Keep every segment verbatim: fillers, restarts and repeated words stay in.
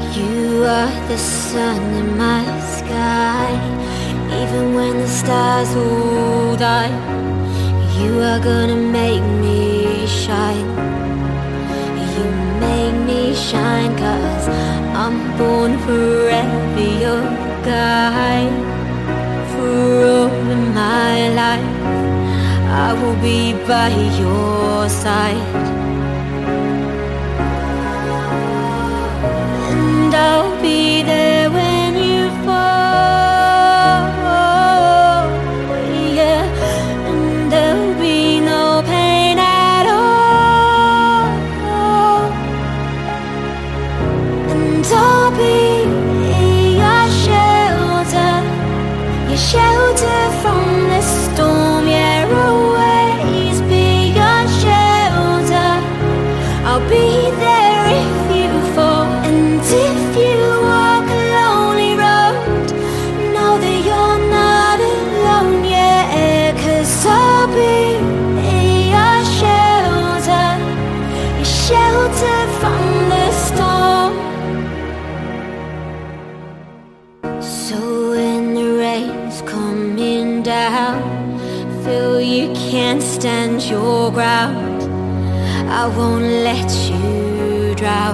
You are the sun in my sky. Even when the stars all die, you are gonna make me shine. You make me shine, 'cause I'm born forever your guide. For all of my life I will be by your side. And I'll be there when you fall, yeah. And there'll be no pain at all. And I'll be your shelter, your shelter from the storm, yeah. Always be your shelter. I'll be there if you fall. And if you walk a lonely road, know that you're not alone, yeah. 'Cause I'll be your shelter, your shelter from the storm. So when the rain's coming down, feel you can't stand your ground, I won't let you drown.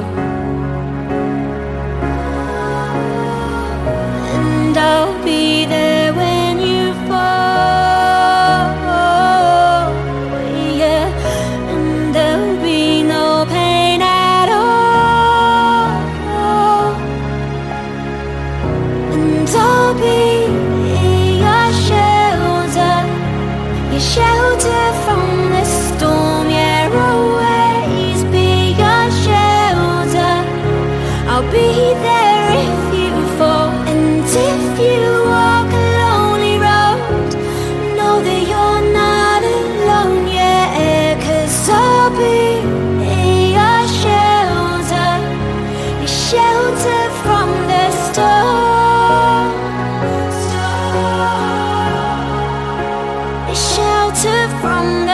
And I'll be there when you fall, yeah. And there'll be no pain at all. And I'll be your shelter, your shelter from the storm, yeah. Always be your shelter. I'll be there if you fall. And if you walk a lonely road, know that you're not alone, yeah. 'Cause I'll be your shelter, your shelter from the storm. Your shelter from